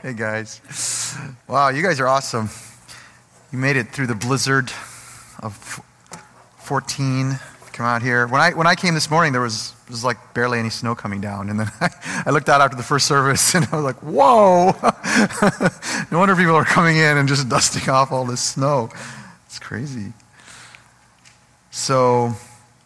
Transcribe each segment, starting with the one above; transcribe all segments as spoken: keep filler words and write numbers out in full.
Hey guys. Wow, you guys are awesome. You made it through the blizzard of fourteen. Come out here. When I when I came this morning, there was there was like barely any snow coming down, and then I, I looked out after the first service, and I was like, "Whoa!" No wonder people are coming in and just dusting off all this snow. It's crazy. So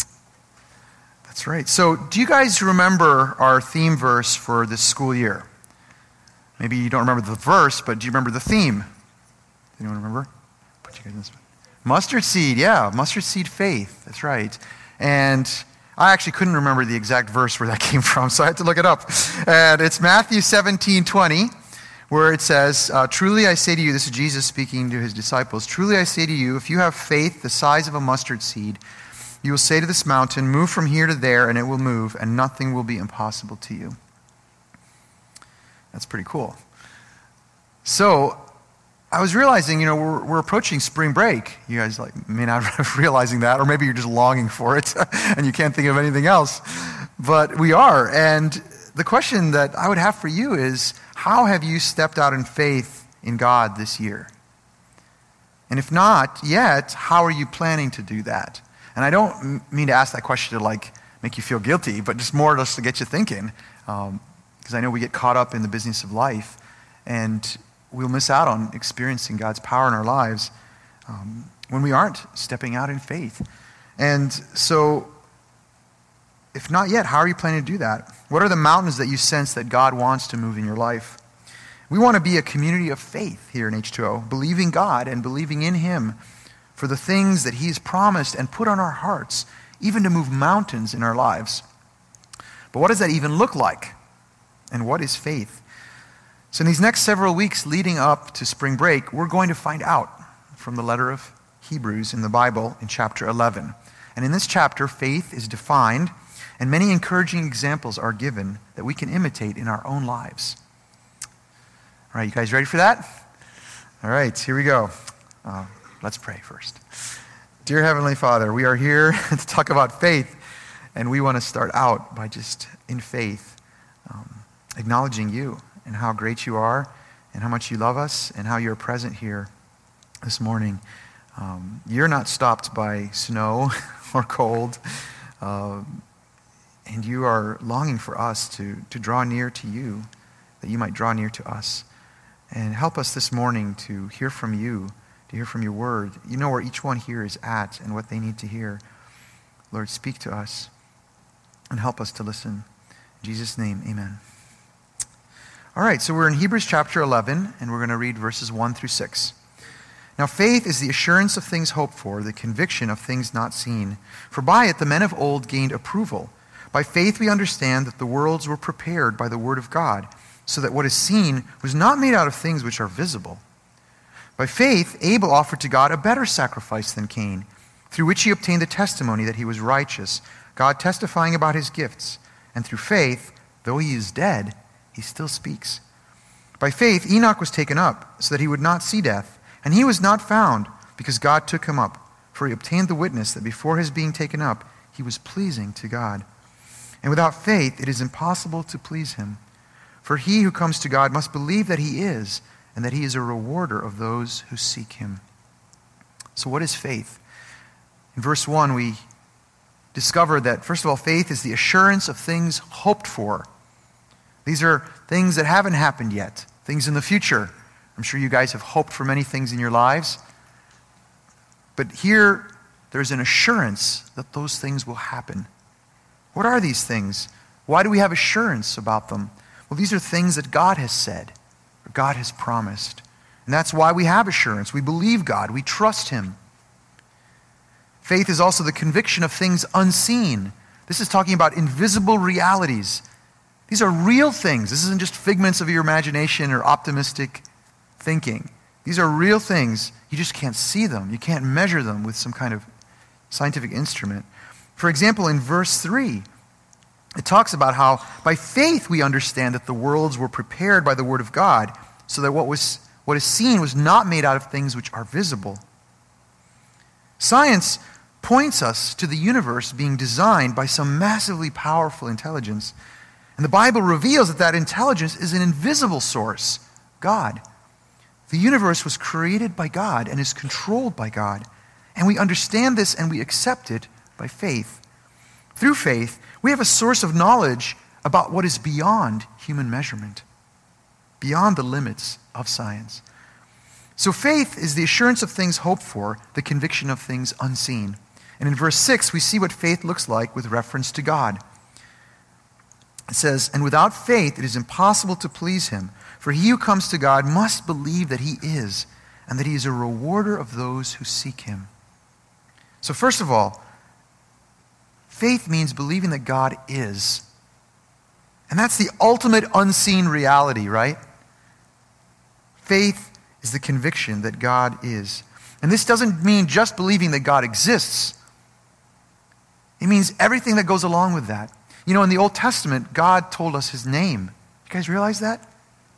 that's right. So, do you guys remember our theme verse for this school year? Maybe you don't remember the verse, but do you remember the theme? Anyone remember? Put you guys in this one. Mustard seed, yeah, mustard seed faith. That's right. And I actually couldn't remember the exact verse where that came from, so I had to look it up. And it's Matthew seventeen twenty, where it says, uh, "Truly I say to you," this is Jesus speaking to his disciples, "Truly I say to you, if you have faith the size of a mustard seed, you will say to this mountain, 'Move from here to there,' and it will move, and nothing will be impossible to you." That's pretty cool. So, I was realizing, you know, we're, we're approaching spring break. You guys like may not be realizing that, or maybe you're just longing for it and you can't think of anything else. But we are. And the question that I would have for you is, how have you stepped out in faith in God this year? And if not yet, how are you planning to do that? And I don't mean to ask that question to like make you feel guilty, but just more just to get you thinking. Um, because I know we get caught up in the business of life, and we'll miss out on experiencing God's power in our lives um, when we aren't stepping out in faith. And so, if not yet, how are you planning to do that? What are the mountains that you sense that God wants to move in your life? We want to be a community of faith here in H two O, believing God and believing in Him for the things that He's promised and put on our hearts, even to move mountains in our lives. But what does that even look like? And what is faith? So in these next several weeks leading up to spring break, we're going to find out from the letter of Hebrews in the Bible in chapter eleven. And in this chapter, faith is defined, and many encouraging examples are given that we can imitate in our own lives. All right, you guys ready for that? All right, here we go. Uh, let's pray first. Dear Heavenly Father, we are here to talk about faith, and we want to start out by just in faith, um, acknowledging you and how great you are and how much you love us and how you're present here this morning. Um, you're not stopped by snow or cold, uh, and you are longing for us to, to draw near to you, that you might draw near to us. And help us this morning to hear from you, to hear from your word. You know where each one here is at and what they need to hear. Lord, speak to us and help us to listen. In Jesus' name, amen. All right, so we're in Hebrews chapter eleven, and we're going to read verses one through six. Now faith is the assurance of things hoped for, the conviction of things not seen. For by it the men of old gained approval. By faith we understand that the worlds were prepared by the word of God, so that what is seen was not made out of things which are visible. By faith Abel offered to God a better sacrifice than Cain, through which he obtained the testimony that he was righteous, God testifying about his gifts. And through faith, though he is dead, he still speaks. By faith, Enoch was taken up, so that he would not see death. And he was not found, because God took him up. For he obtained the witness that before his being taken up, he was pleasing to God. And without faith, it is impossible to please him. For he who comes to God must believe that he is, and that he is a rewarder of those who seek him. So what is faith? In verse one, we discover that, first of all, faith is the assurance of things hoped for. These are things that haven't happened yet, things in the future. I'm sure you guys have hoped for many things in your lives. But here, there's an assurance that those things will happen. What are these things? Why do we have assurance about them? Well, these are things that God has said, or God has promised. And that's why we have assurance. We believe God. We trust Him. Faith is also the conviction of things unseen. This is talking about invisible realities. These are real things. This isn't just figments of your imagination or optimistic thinking. These are real things. You just can't see them. You can't measure them with some kind of scientific instrument. For example, in verse three, it talks about how by faith we understand that the worlds were prepared by the word of God, so that what was what is seen was not made out of things which are visible. Science points us to the universe being designed by some massively powerful intelligence. And the Bible reveals that that intelligence is an invisible source, God. The universe was created by God and is controlled by God. And we understand this and we accept it by faith. Through faith, we have a source of knowledge about what is beyond human measurement, beyond the limits of science. So faith is the assurance of things hoped for, the conviction of things unseen. And in verse six, we see what faith looks like with reference to God. It says, "And without faith it is impossible to please him, for he who comes to God must believe that he is, and that he is a rewarder of those who seek him." So first of all, faith means believing that God is. And that's the ultimate unseen reality, right? Faith is the conviction that God is. And this doesn't mean just believing that God exists. It means everything that goes along with that. You know, in the Old Testament, God told us his name. You guys realize that?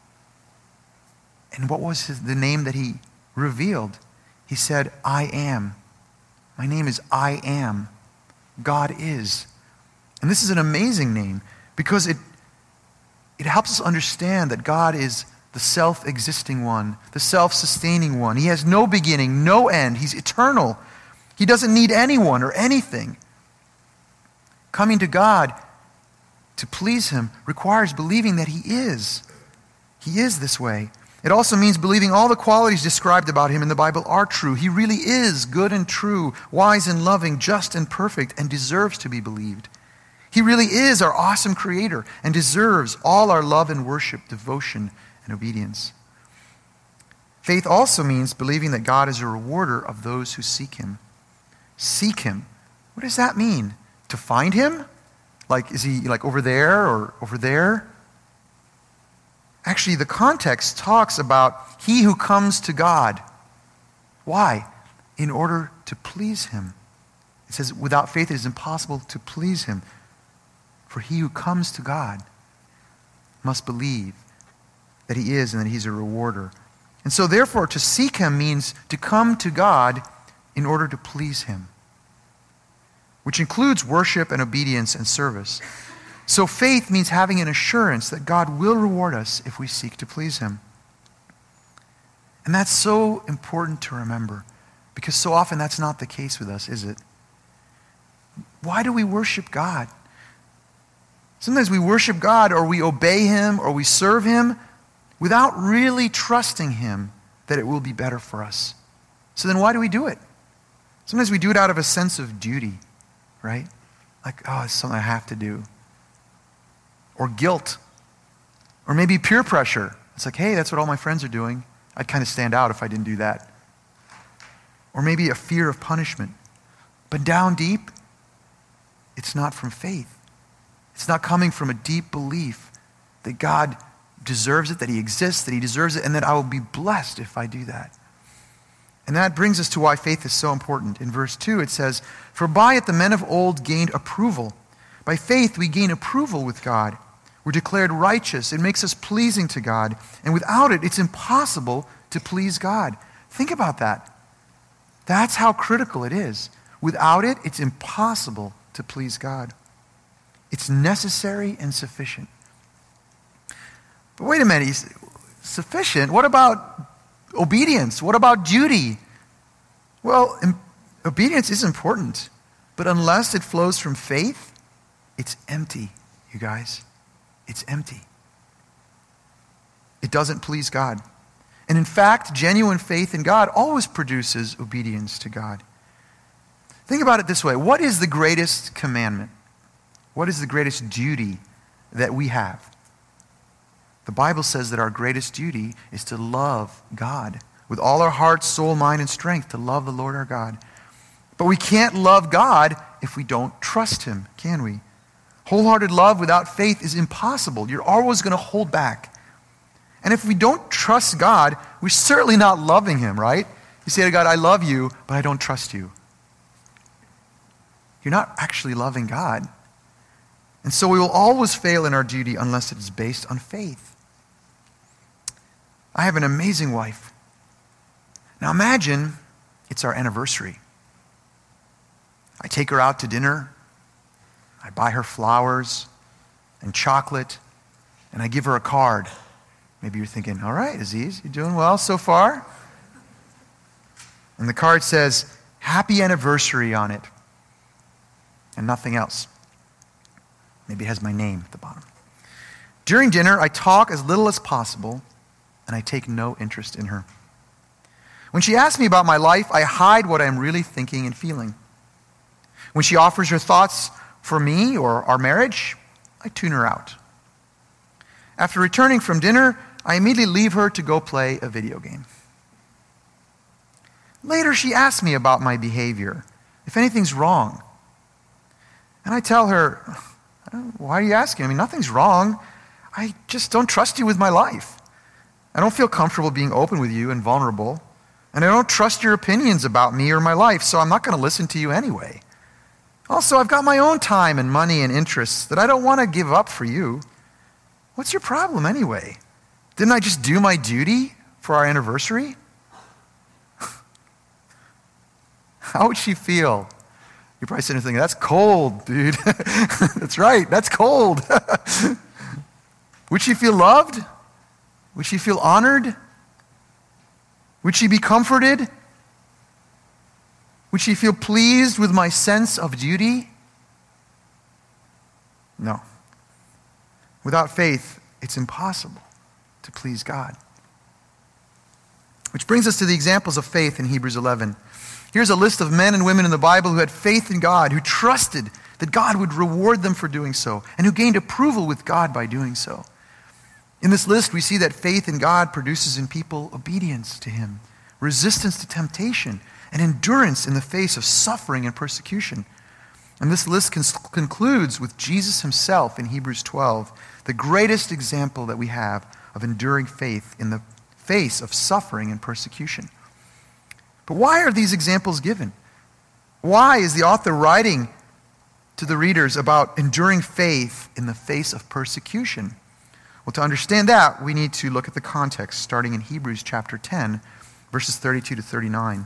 And what was his, the name that he revealed? He said, "I am." My name is I am. God is. And this is an amazing name because it, it helps us understand that God is the self-existing one, the self-sustaining one. He has no beginning, no end. He's eternal. He doesn't need anyone or anything. Coming to God to please him requires believing that he is. He is this way. It also means believing all the qualities described about him in the Bible are true. He really is good and true, wise and loving, just and perfect, and deserves to be believed. He really is our awesome creator and deserves all our love and worship, devotion, and obedience. Faith also means believing that God is a rewarder of those who seek him. Seek him. What does that mean? To find him? Like, is he like over there or over there? Actually, the context talks about he who comes to God. Why? In order to please him. It says, without faith it is impossible to please him. For he who comes to God must believe that he is and that he's a rewarder. And so therefore, to seek him means to come to God in order to please him, which includes worship and obedience and service. So faith means having an assurance that God will reward us if we seek to please him. And that's so important to remember, because so often that's not the case with us, is it? Why do we worship God? Sometimes we worship God or we obey him or we serve him without really trusting him that it will be better for us. So then why do we do it? Sometimes we do it out of a sense of duty, right? Like, oh, it's something I have to do. Or guilt. Or maybe peer pressure. It's like, hey, that's what all my friends are doing. I'd kind of stand out if I didn't do that. Or maybe a fear of punishment. But down deep, it's not from faith. It's not coming from a deep belief that God deserves it, that he exists, that he deserves it, and that I will be blessed if I do that. And that brings us to why faith is so important. In verse two it says, "For by it the men of old gained approval. By faith we gain approval with God. We're declared righteous. It makes us pleasing to God. And without it, it's impossible to please God." Think about that. That's how critical it is. Without it, it's impossible to please God. It's necessary and sufficient. But wait a minute, he's sufficient? What about obedience? What about duty? Well, im- obedience is important, but unless it flows from faith, it's empty, you guys. It's empty. It doesn't please God. And in fact, genuine faith in God always produces obedience to God. Think about it this way. What is the greatest commandment? What is the greatest duty that we have? The Bible says that our greatest duty is to love God with all our heart, soul, mind, and strength, to love the Lord our God. But we can't love God if we don't trust him, can we? Wholehearted love without faith is impossible. You're always going to hold back. And if we don't trust God, we're certainly not loving him, right? You say to God, I love you, but I don't trust you. You're not actually loving God. And so we will always fail in our duty unless it is based on faith. I have an amazing wife. Now imagine it's our anniversary. I take her out to dinner. I buy her flowers and chocolate, and I give her a card. Maybe you're thinking, all right, Aziz, you doing well so far? And the card says, happy anniversary on it, and nothing else. Maybe it has my name at the bottom. During dinner, I talk as little as possible, and I take no interest in her. When she asks me about my life, I hide what I'm really thinking and feeling. When she offers her thoughts for me or our marriage, I tune her out. After returning from dinner, I immediately leave her to go play a video game. Later, she asks me about my behavior, if anything's wrong. And I tell her, why are you asking? I mean, nothing's wrong. I just don't trust you with my life. I don't feel comfortable being open with you and vulnerable. And I don't trust your opinions about me or my life, so I'm not going to listen to you anyway. Also, I've got my own time and money and interests that I don't want to give up for you. What's your problem anyway? Didn't I just do my duty for our anniversary? How would she feel? You're probably sitting there thinking, that's cold, dude. That's right, that's cold. Would she feel loved? Would she feel honored? Would she be comforted? Would she feel pleased with my sense of duty? No. Without faith, it's impossible to please God. Which brings us to the examples of faith in Hebrews eleven. Here's a list of men and women in the Bible who had faith in God, who trusted that God would reward them for doing so, and who gained approval with God by doing so. In this list, we see that faith in God produces in people obedience to Him, resistance to temptation, and endurance in the face of suffering and persecution. And this list concludes with Jesus Himself in Hebrews twelve, the greatest example that we have of enduring faith in the face of suffering and persecution. But why are these examples given? Why is the author writing to the readers about enduring faith in the face of persecution? Well, to understand that, we need to look at the context, starting in Hebrews chapter ten, verses thirty-two to thirty-nine.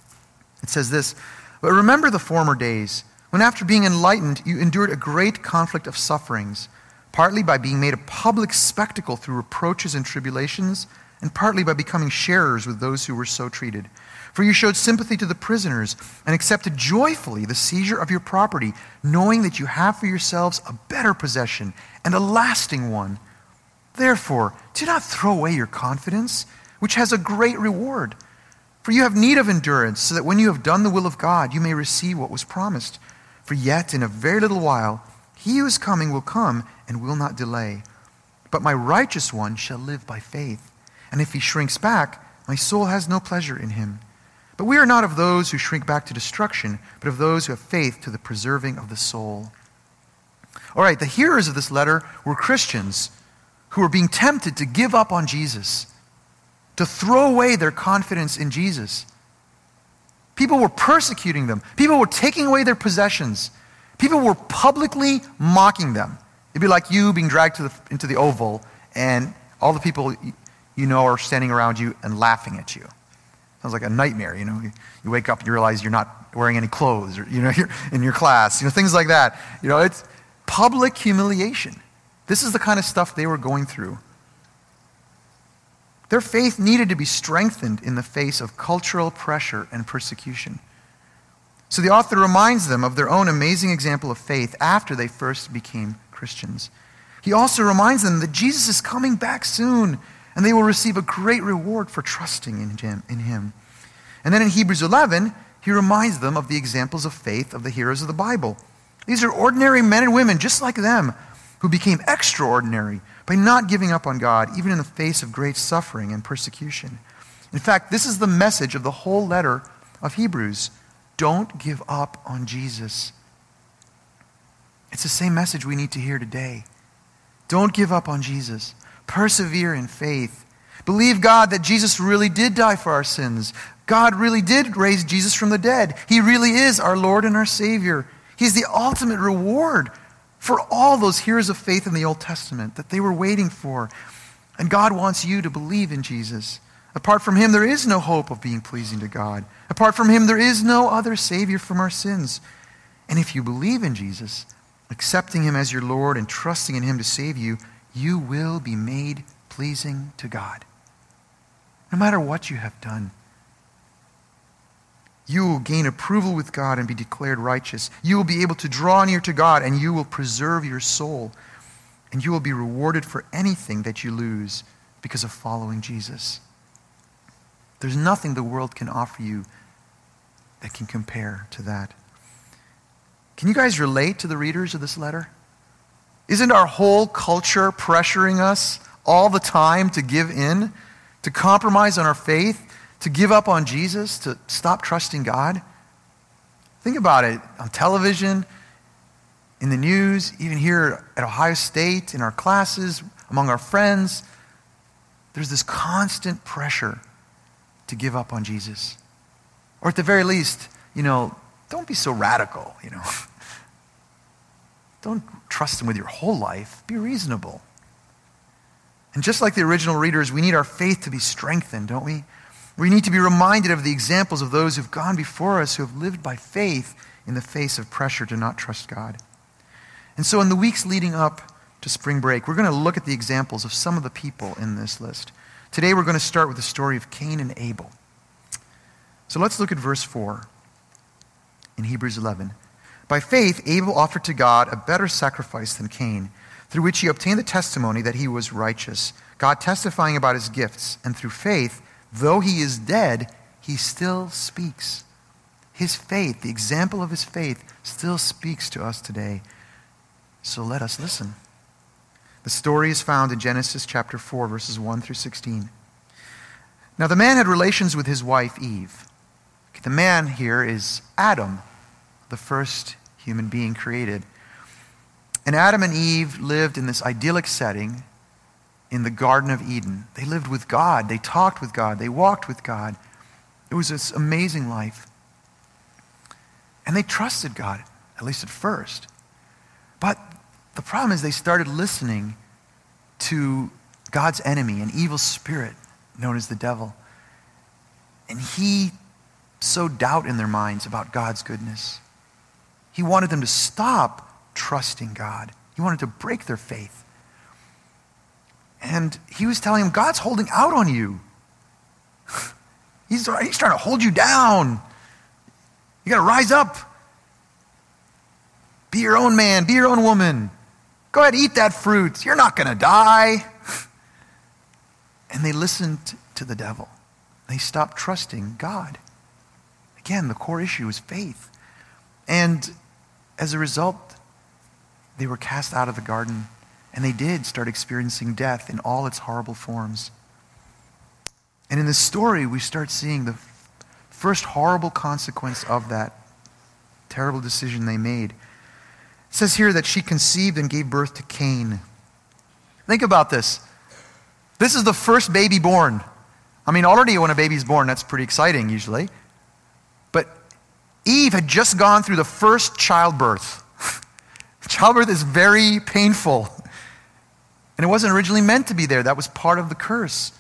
It says this, "But remember the former days, when after being enlightened, you endured a great conflict of sufferings, partly by being made a public spectacle through reproaches and tribulations, and partly by becoming sharers with those who were so treated. For you showed sympathy to the prisoners and accepted joyfully the seizure of your property, knowing that you have for yourselves a better possession and a lasting one. Therefore, do not throw away your confidence, which has a great reward. For you have need of endurance, so that when you have done the will of God, you may receive what was promised. For yet in a very little while, he who is coming will come and will not delay. But my righteous one shall live by faith. And if he shrinks back, my soul has no pleasure in him. But we are not of those who shrink back to destruction, but of those who have faith to the preserving of the soul." All right, the hearers of this letter were Christians who were being tempted to give up on Jesus, to throw away their confidence in Jesus. People were persecuting them. People were taking away their possessions. People were publicly mocking them. It'd be like you being dragged to the, into the Oval, and all the people you know are standing around you and laughing at you. Sounds like a nightmare, you know. You wake up and you realize you're not wearing any clothes, or you know, you're in your class, you know, things like that. You know, it's public humiliation. This is the kind of stuff they were going through. Their faith needed to be strengthened in the face of cultural pressure and persecution. So the author reminds them of their own amazing example of faith after they first became Christians. He also reminds them that Jesus is coming back soon, and they will receive a great reward for trusting in him. In him. And then in Hebrews eleven, he reminds them of the examples of faith of the heroes of the Bible. These are ordinary men and women just like them, who became extraordinary by not giving up on God, even in the face of great suffering and persecution. In fact, this is the message of the whole letter of Hebrews. Don't give up on Jesus. It's the same message we need to hear today. Don't give up on Jesus. Persevere in faith. Believe God that Jesus really did die for our sins. God really did raise Jesus from the dead. He really is our Lord and our Savior. He's the ultimate reward for all those heroes of faith in the Old Testament that they were waiting for. And God wants you to believe in Jesus. Apart from him, there is no hope of being pleasing to God. Apart from him, there is no other Savior from our sins. And if you believe in Jesus, accepting him as your Lord and trusting in him to save you, you will be made pleasing to God. No matter what you have done, you will gain approval with God and be declared righteous. You will be able to draw near to God, and you will preserve your soul. And you will be rewarded for anything that you lose because of following Jesus. There's nothing the world can offer you that can compare to that. Can you guys relate to the readers of this letter? Isn't our whole culture pressuring us all the time to give in, to compromise on our faith, to give up on Jesus, to stop trusting God? Think about it. On television, in the news, even here at Ohio State, in our classes, among our friends, there's this constant pressure to give up on Jesus. Or at the very least, you know, don't be so radical, you know. Don't trust him with your whole life. Be reasonable. And just like the original readers, we need our faith to be strengthened, don't we? We need to be reminded of the examples of those who've gone before us, who have lived by faith in the face of pressure to not trust God. And so in the weeks leading up to spring break, we're going to look at the examples of some of the people in this list. Today we're going to start with the story of Cain and Abel. So let's look at verse four in Hebrews eleven. By faith, Abel offered to God a better sacrifice than Cain, through which he obtained the testimony that he was righteous, God testifying about his gifts. And through faith, though he is dead, he still speaks. His faith, the example of his faith, still speaks to us today. So let us listen. The story is found in Genesis chapter four, verses one through sixteen. Now the man had relations with his wife Eve. The man here is Adam, the first human being created. And Adam and Eve lived in this idyllic setting in the Garden of Eden. They lived with God. They talked with God. They walked with God. It was this amazing life. And they trusted God, at least at first. But the problem is they started listening to God's enemy, an evil spirit known as the devil. And he sowed doubt in their minds about God's goodness. He wanted them to stop trusting God. He wanted to break their faith. And he was telling them, God's holding out on you. he's, he's trying to hold you down. You got to rise up. Be your own man. Be your own woman. Go ahead, eat that fruit. You're not going to die. And they listened to the devil. They stopped trusting God. Again, the core issue is faith. And as a result, they were cast out of the garden, and they did start experiencing death in all its horrible forms. And in this story, we start seeing the first horrible consequence of that terrible decision they made. It says here that she conceived and gave birth to Cain. Think about this. This is the first baby born. I mean, already when a baby's born, that's pretty exciting usually. But Eve had just gone through the first childbirth. Childbirth is very painful. And it wasn't originally meant to be there. That was part of the curse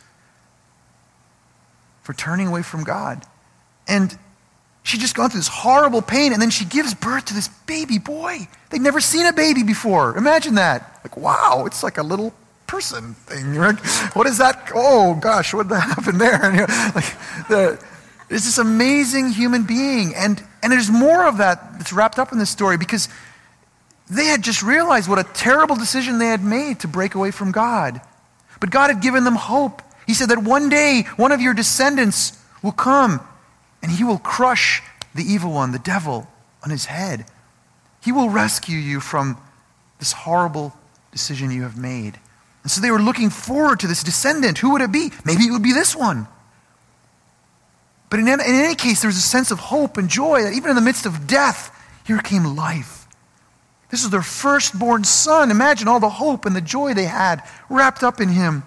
for turning away from God. And she'd just gone through this horrible pain, and then she gives birth to this baby boy. They'd never seen a baby before. Imagine that. Like, wow, it's like a little person thing. Right? What is that? Oh, gosh, what did that happen there? And, you know, like, the, there's this amazing human being. And, and there's more of that that's wrapped up in this story, because they had just realized what a terrible decision they had made to break away from God. But God had given them hope. He said that one day, one of your descendants will come, and he will crush the evil one, the devil, on his head. He will rescue you from this horrible decision you have made. And so they were looking forward to this descendant. Who would it be? Maybe it would be this one. But in, in any case, there was a sense of hope and joy that even in the midst of death, here came life. This was their firstborn son. Imagine all the hope and the joy they had wrapped up in him.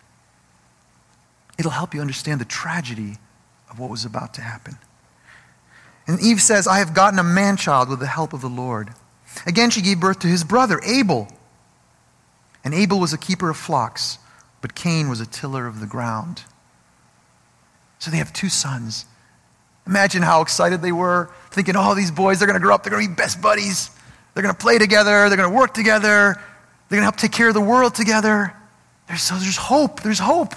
It'll help you understand the tragedy of what was about to happen. And Eve says, I have gotten a man-child with the help of the Lord. Again, she gave birth to his brother, Abel. And Abel was a keeper of flocks, but Cain was a tiller of the ground. So they have two sons. Imagine how excited they were, thinking, oh, these boys, they're going to grow up, they're going to be best buddies. They're going to play together, they're going to work together, they're going to help take care of the world together. There's, so there's hope. There's hope.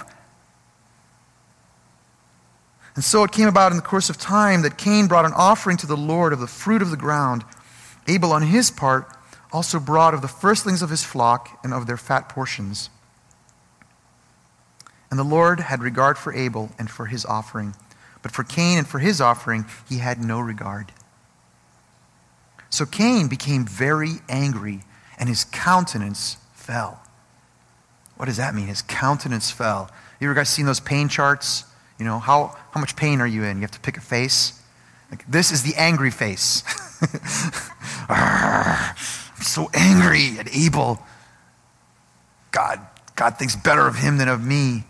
And so it came about in the course of time that Cain brought an offering to the Lord of the fruit of the ground. Abel, on his part, also brought of the firstlings of his flock and of their fat portions. And the Lord had regard for Abel and for his offering, but for Cain and for his offering he had no regard. So Cain became very angry, and his countenance fell. What does that mean? His countenance fell. You ever guys seen those pain charts? You know, how, how much pain are you in? You have to pick a face. Like, this is the angry face. I'm so angry at Abel. God, God thinks better of him than of me.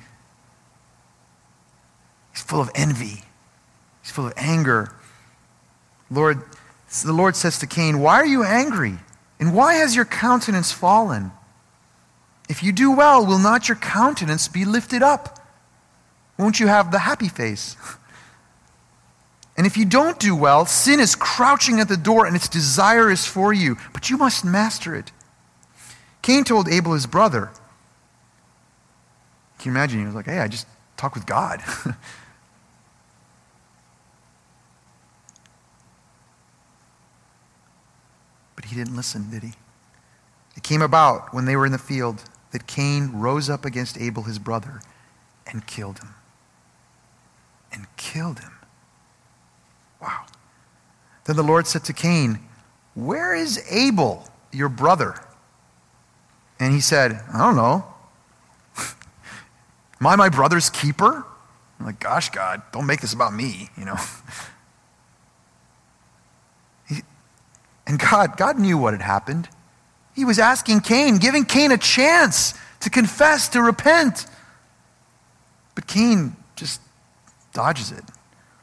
He's full of envy. He's full of anger. Lord, the Lord says to Cain, why are you angry? And why has your countenance fallen? If you do well, will not your countenance be lifted up? Won't you have the happy face? And if you don't do well, sin is crouching at the door and its desire is for you, but you must master it. Cain told Abel, his brother. Can you imagine? He was like, hey, I just talked with God. But he didn't listen, did he? It came about when they were in the field that Cain rose up against Abel, his brother, and killed him. And killed him. Wow. Then the Lord said to Cain, where is Abel, your brother? And he said, I don't know. Am I my brother's keeper? I'm like, gosh, God, don't make this about me, you know. He, and God, God knew what had happened. He was asking Cain, giving Cain a chance to confess, to repent. But Cain just dodges it.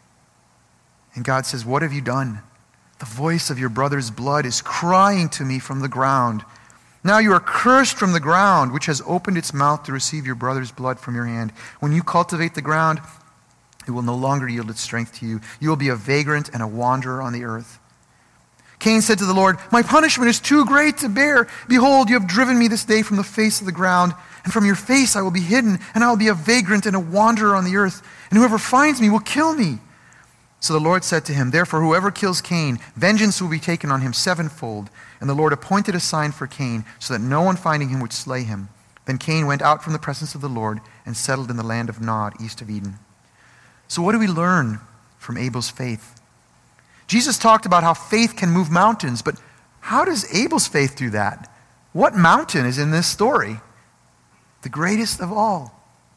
And God says, what have you done? The voice of your brother's blood is crying to me from the ground. Now you are cursed from the ground, which has opened its mouth to receive your brother's blood from your hand. When you cultivate the ground, it will no longer yield its strength to you. You will be a vagrant and a wanderer on the earth. Cain said to the Lord, my punishment is too great to bear. Behold, you have driven me this day from the face of the ground, and from your face I will be hidden, and I will be a vagrant and a wanderer on the earth, and whoever finds me will kill me. So the Lord said to him, therefore whoever kills Cain, vengeance will be taken on him sevenfold. And the Lord appointed a sign for Cain, so that no one finding him would slay him. Then Cain went out from the presence of the Lord and settled in the land of Nod, east of Eden. So what do we learn from Abel's faith? Jesus talked about how faith can move mountains, but how does Abel's faith do that? What mountain is in this story? The greatest of all,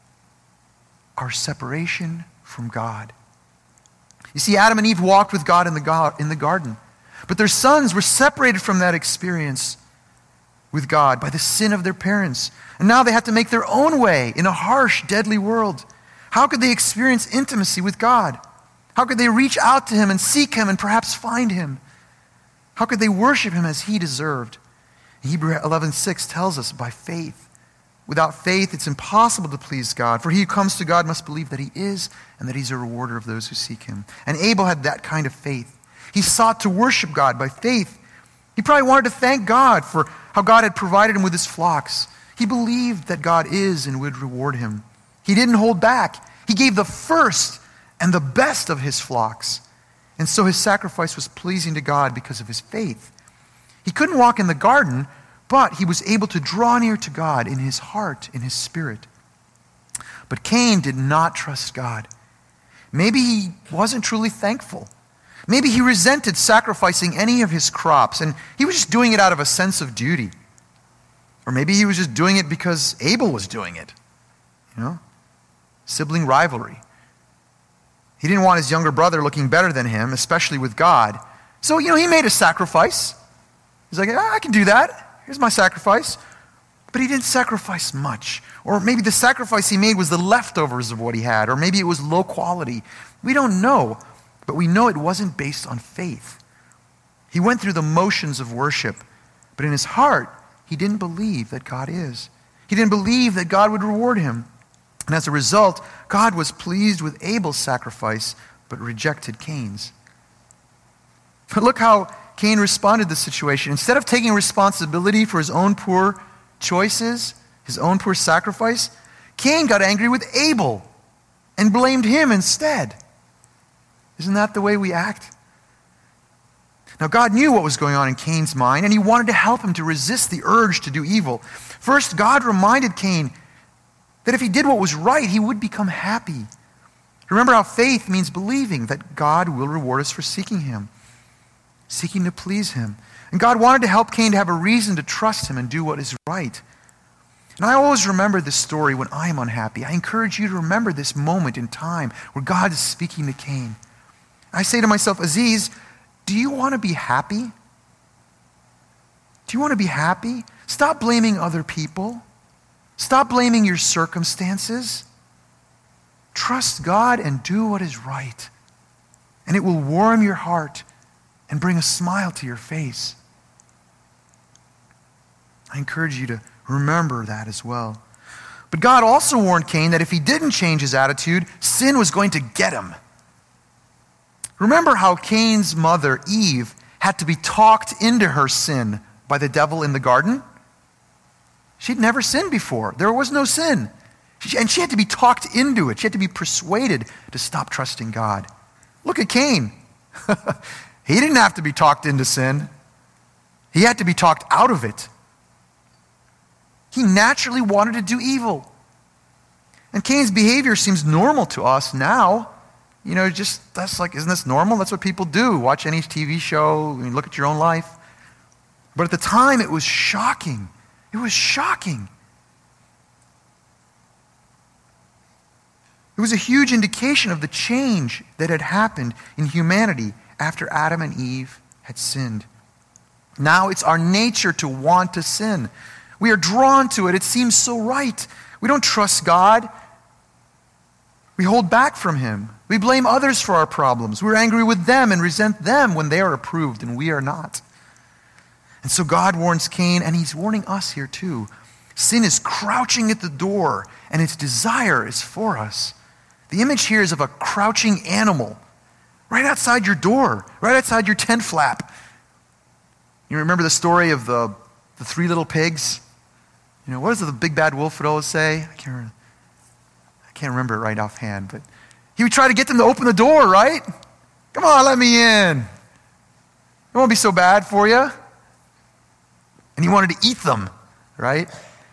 our separation from God. You see, Adam and Eve walked with God in the, God, in the garden, but their sons were separated from that experience with God by the sin of their parents. And now they had to make their own way in a harsh, deadly world. How could they experience intimacy with God? How could they reach out to him and seek him and perhaps find him? How could they worship him as he deserved? Hebrews eleven six tells us, by faith. Without faith, it's impossible to please God. For he who comes to God must believe that he is and that he's a rewarder of those who seek him. And Abel had that kind of faith. He sought to worship God by faith. He probably wanted to thank God for how God had provided him with his flocks. He believed that God is and would reward him. He didn't hold back. He gave the first and the best of his flocks. And so his sacrifice was pleasing to God because of his faith. He couldn't walk in the garden, but he was able to draw near to God in his heart, in his spirit. But Cain did not trust God. Maybe he wasn't truly thankful. Maybe he resented sacrificing any of his crops, and he was just doing it out of a sense of duty. Or maybe he was just doing it because Abel was doing it. You know? Sibling rivalry. He didn't want his younger brother looking better than him, especially with God. So, you know, he made a sacrifice. He's like, ah, I can do that. Here's my sacrifice. But he didn't sacrifice much. Or maybe the sacrifice he made was the leftovers of what he had. Or maybe it was low quality. We don't know. But we know it wasn't based on faith. He went through the motions of worship. But in his heart, he didn't believe that God is. He didn't believe that God would reward him. And as a result, God was pleased with Abel's sacrifice, but rejected Cain's. But look how Cain responded to the situation. Instead of taking responsibility for his own poor choices, his own poor sacrifice, Cain got angry with Abel and blamed him instead. Isn't that the way we act? Now, God knew what was going on in Cain's mind, and he wanted to help him to resist the urge to do evil. First, God reminded Cain that if he did what was right, he would become happy. Remember how faith means believing that God will reward us for seeking him, seeking to please him. And God wanted to help Cain to have a reason to trust him and do what is right. And I always remember this story when I am unhappy. I encourage you to remember this moment in time where God is speaking to Cain. I say to myself, Aziz, do you want to be happy? Do you want to be happy? Stop blaming other people. Stop blaming your circumstances. Trust God and do what is right. And it will warm your heart and bring a smile to your face. I encourage you to remember that as well. But God also warned Cain that if he didn't change his attitude, sin was going to get him. Remember how Cain's mother, Eve, had to be talked into her sin by the devil in the garden? She'd never sinned before. There was no sin. And she had to be talked into it. She had to be persuaded to stop trusting God. Look at Cain. He didn't have to be talked into sin. He had to be talked out of it. He naturally wanted to do evil. And Cain's behavior seems normal to us now. You know, just, that's like, isn't this normal? That's what people do. Watch any T V show, you look at your own life. But at the time, it was shocking. It was shocking. It was a huge indication of the change that had happened in humanity after Adam and Eve had sinned. Now it's our nature to want to sin. We are drawn to it. It seems so right. We don't trust God. We hold back from him. We blame others for our problems. We're angry with them and resent them when they are approved and we are not. And so God warns Cain, and he's warning us here too. Sin is crouching at the door, and its desire is for us. The image here is of a crouching animal right outside your door, right outside your tent flap. You remember the story of the, the three little pigs? You know, what does the big bad wolf would always say? I can't remember. I can't remember it right offhand, but he would try to get them to open the door, right? Come on, let me in. It won't be so bad for you. And he wanted to eat them, right?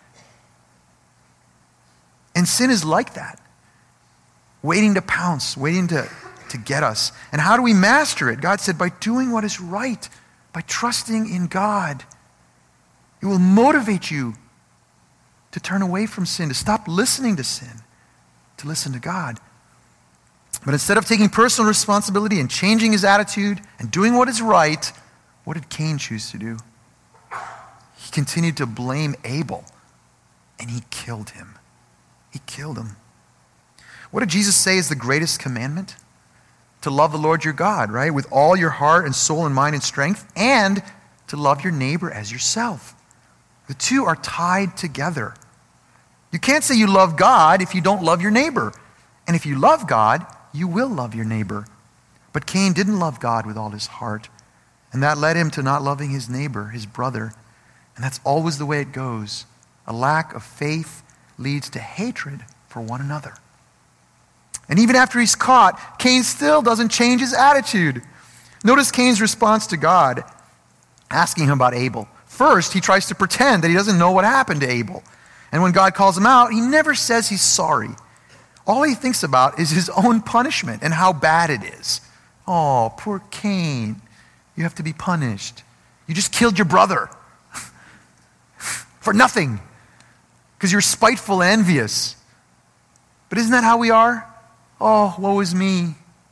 And sin is like that. Waiting to pounce, waiting to, to get us. And how do we master it? God said, by doing what is right, by trusting in God. It will motivate you to turn away from sin, to stop listening to sin, to listen to God. But instead of taking personal responsibility and changing his attitude and doing what is right, what did Cain choose to do? He continued to blame Abel, and he killed him. He killed him. What did Jesus say is the greatest commandment? To love the Lord your God, right? With all your heart and soul and mind and strength, and to love your neighbor as yourself. The two are tied together. You can't say you love God if you don't love your neighbor. And if you love God, you will love your neighbor. But Cain didn't love God with all his heart. And that led him to not loving his neighbor, his brother. And that's always the way it goes. A lack of faith leads to hatred for one another. And even after he's caught, Cain still doesn't change his attitude. Notice Cain's response to God, asking him about Abel. First, he tries to pretend that he doesn't know what happened to Abel. And when God calls him out, he never says he's sorry. All he thinks about is his own punishment and how bad it is. Oh, poor Cain. You have to be punished. You just killed your brother. For nothing. Because you're spiteful and envious. But isn't that how we are? Oh, woe is me.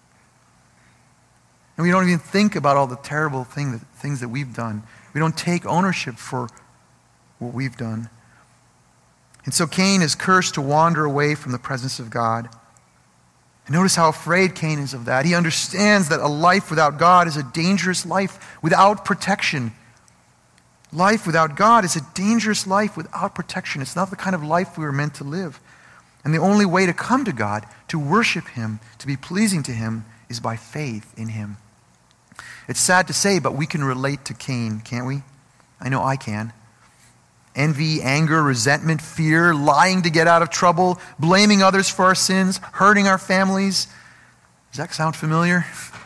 And we don't even think about all the terrible thing that, things that we've done. We don't take ownership for what we've done. And so Cain is cursed to wander away from the presence of God. And notice how afraid Cain is of that. He understands that a life without God is a dangerous life without protection. Life without God is a dangerous life without protection. It's not the kind of life we were meant to live. And the only way to come to God, to worship him, to be pleasing to him, is by faith in him. It's sad to say, but we can relate to Cain, can't we? I know I can. envy, anger, resentment, fear, lying to get out of trouble, blaming others for our sins, hurting our families. Does that sound familiar?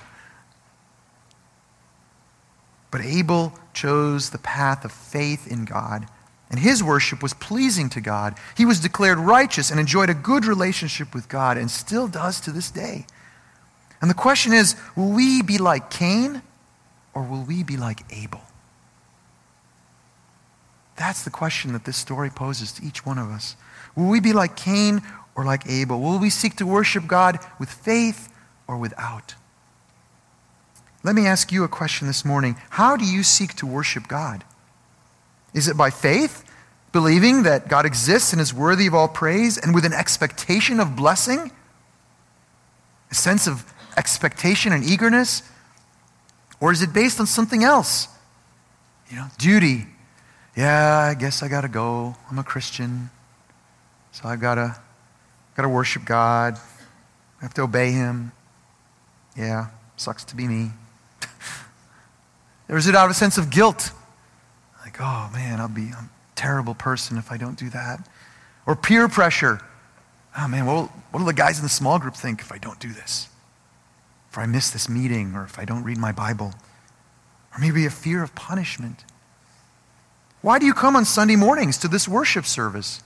But Abel chose the path of faith in God, and his worship was pleasing to God. He was declared righteous and enjoyed a good relationship with God, and still does to this day. And the question is, will we be like Cain, or will we be like Abel? That's the question that this story poses to each one of us. Will we be like Cain or like Abel? Will we seek to worship God with faith or without? Let me ask you a question this morning. How do you seek to worship God? Is it by faith, believing that God exists and is worthy of all praise, and with an expectation of blessing? A sense of expectation and eagerness? Or is it based on something else? You know, duty. Yeah, I guess I got to go. I'm a Christian. So I've got to got to worship God. I have to obey him. Yeah, sucks to be me. Or is it out of a sense of guilt? Like, oh man, I'll be I'm a terrible person if I don't do that. Or peer pressure. Oh man, what will, what will the guys in the small group think if I don't do this? If I miss this meeting, or if I don't read my Bible? Or maybe a fear of punishment. Why do you come on Sunday mornings to this worship service?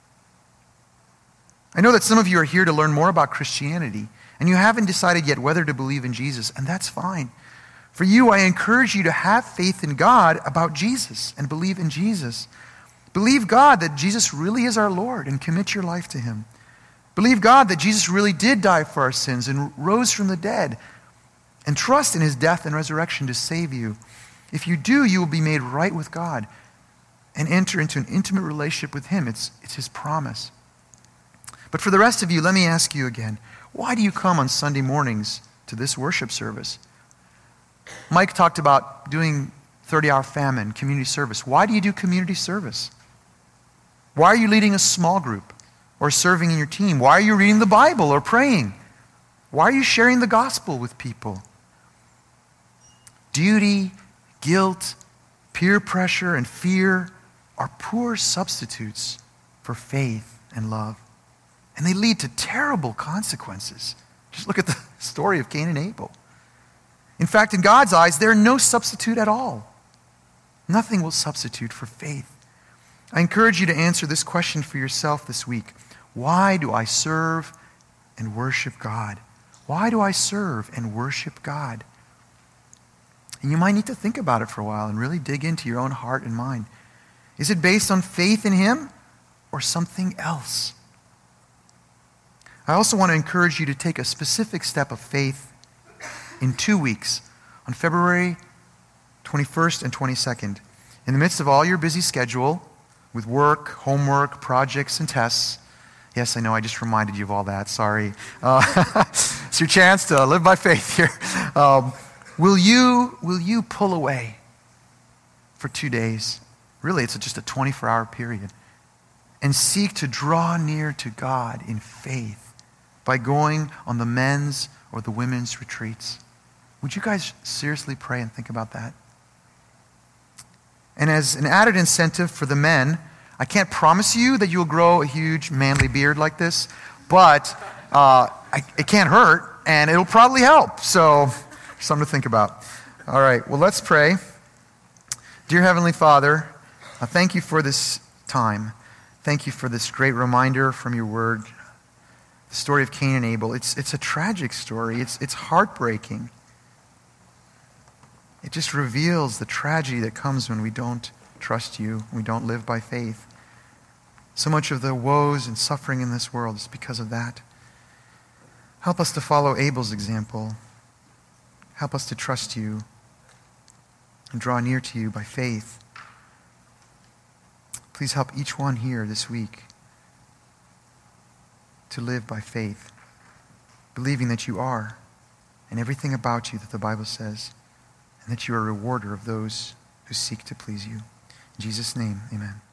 I know that some of you are here to learn more about Christianity, and you haven't decided yet whether to believe in Jesus, and that's fine. For you, I encourage you to have faith in God about Jesus and believe in Jesus. Believe God that Jesus really is our Lord and commit your life to him. Believe God that Jesus really did die for our sins and rose from the dead, and trust in his death and resurrection to save you. If you do, you will be made right with God and enter into an intimate relationship with him. It's, it's his promise. But for the rest of you, let me ask you again, why do you come on Sunday mornings to this worship service? Mike talked about doing thirty-hour famine, community service. Why do you do community service? Why are you leading a small group or serving in your team? Why are you reading the Bible or praying? Why are you sharing the gospel with people? Duty, guilt, peer pressure, and fear are poor substitutes for faith and love. And they lead to terrible consequences. Just look at the story of Cain and Abel. In fact, in God's eyes, they're no substitute at all. Nothing will substitute for faith. I encourage you to answer this question for yourself this week. Why do I serve and worship God? Why do I serve and worship God? And you might need to think about it for a while and really dig into your own heart and mind. Is it based on faith in him or something else? I also want to encourage you to take a specific step of faith in two weeks, on February twenty-first and twenty-second. In the midst of all your busy schedule, with work, homework, projects, and tests. Yes, I know, I just reminded you of all that, sorry. Uh, it's your chance to live by faith here. Um, will you, will you pull away for two days? Really, it's just a twenty-four hour period. And seek to draw near to God in faith by going on the men's or the women's retreats. Would you guys seriously pray and think about that? And as an added incentive for the men, I can't promise you that you'll grow a huge manly beard like this, but uh, I, it can't hurt, and it'll probably help. So, something to think about. All right, well, let's pray. Dear Heavenly Father, I thank you for this time. Thank you for this great reminder from your word. The story of Cain and Abel. It's, it's a tragic story. It's, it's heartbreaking. It just reveals the tragedy that comes when we don't trust you, we don't live by faith. So much of the woes and suffering in this world is because of that. Help us to follow Abel's example. Help us to trust you and draw near to you by faith. Please help each one here this week to live by faith, believing that you are and everything about you that the Bible says, and that you are a rewarder of those who seek to please you. In Jesus' name, amen.